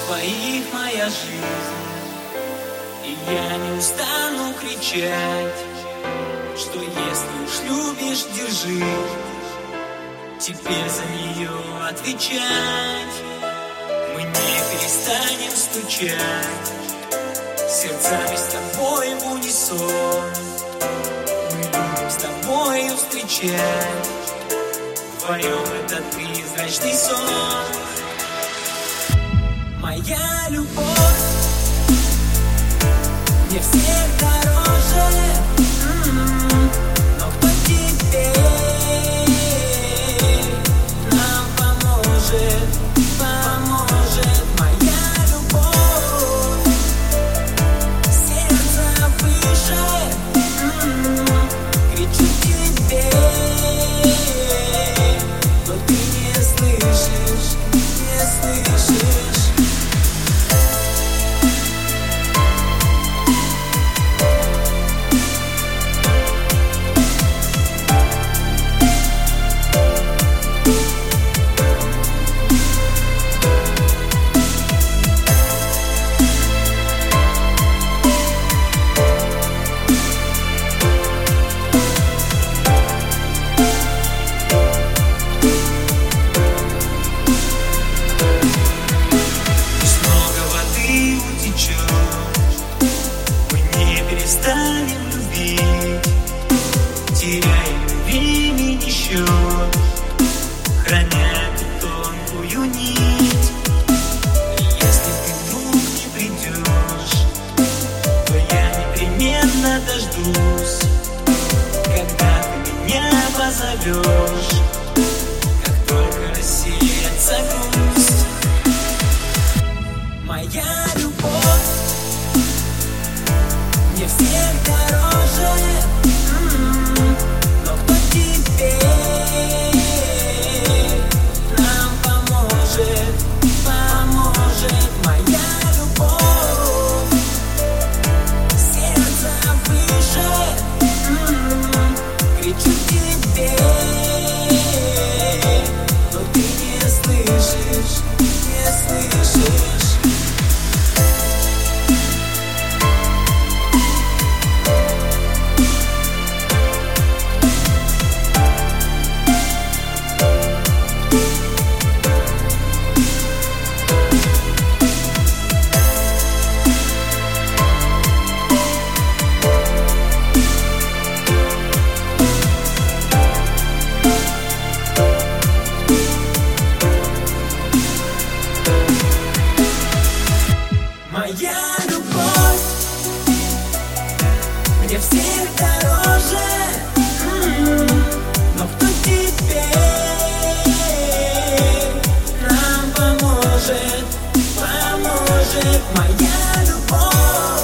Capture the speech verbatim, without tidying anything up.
твоих моя жизнь, и я не устану кричать, что если уж любишь, держи, теперь за нее отвечать. Мы не перестанем стучать сердцами с тобой в унисон. Мы любим с тобою встречать вдвоем этот призрачный сон. Моя любовь мне всех дороже, м-м-м. Но кто теперь нам поможет, поможет? Моя любовь, сердце выше, м-м-м. Кричу тебе, но ты не слышишь, не слышишь. Мы не перестанем любить, теряем времени счет, храня эту тонкую нить. И если ты вдруг не придешь, то я непременно дождусь, когда ты меня позовешь, как только рассеется грусть. Моя любовь мне всех дороже, м-м-м. Но кто теперь нам поможет, поможет? Моя любовь, сердце выше, м-м-м. Кричу тебе, но ты не слышишь, не слышишь. Моя любовь мне всех дороже, м-м-м. Но кто теперь нам поможет, поможет? Моя любовь.